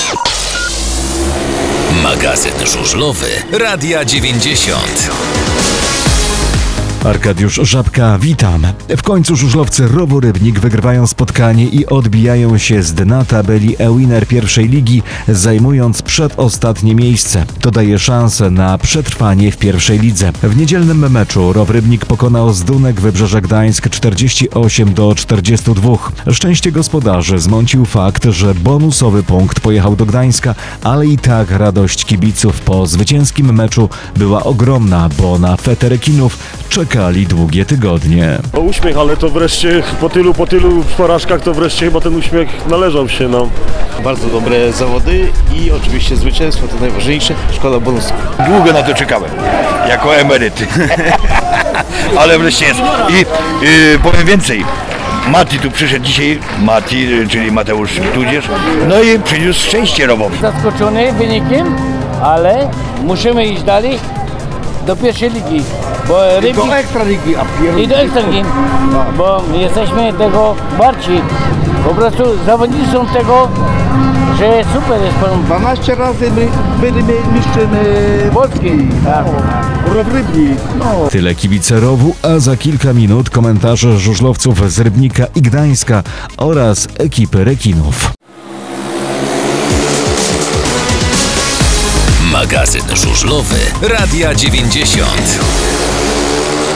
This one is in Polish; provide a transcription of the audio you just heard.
Magazyn żużlowy Radia 90. Arkadiusz Żabka, witam. W końcu żużlowcy Rowu Rybnik wygrywają spotkanie i odbijają się z dna tabeli e-winner pierwszej ligi, zajmując przedostatnie miejsce. To daje szansę na przetrwanie w pierwszej lidze. W niedzielnym meczu Row Rybnik pokonał Zdunek Wybrzeże Gdańsk 48-42. Szczęście gospodarzy zmącił fakt, że bonusowy punkt pojechał do Gdańska, ale i tak radość kibiców po zwycięskim meczu była ogromna, bo na fetę rekinów czekali długie tygodnie. Uśmiech, ale to wreszcie po tylu porażkach to wreszcie chyba ten uśmiech należał się nam. Bardzo dobre zawody i oczywiście zwycięstwo to najważniejsze, szkoda bonusów. Długo na to czekałem, jako emeryt, ale wreszcie jest. I powiem więcej, Mati tu przyszedł dzisiaj, czyli Mateusz Tudzież, no i przyniósł szczęście Rowowi. Zaskoczony wynikiem, ale musimy iść dalej do pierwszej ligi. Bo Rybnik... Do Ekstraligi, I do Ekstraligi, bo jesteśmy tego bardziej. Po prostu zawodnicy są tego, że super jest. 12 razy byliśmy mistrzem Polski. Row Rybnik. Tyle kibice Rowu, a za kilka minut komentarze żużlowców z Rybnika i Gdańska oraz ekipy rekinów. Magazyn żużlowy Radia 90.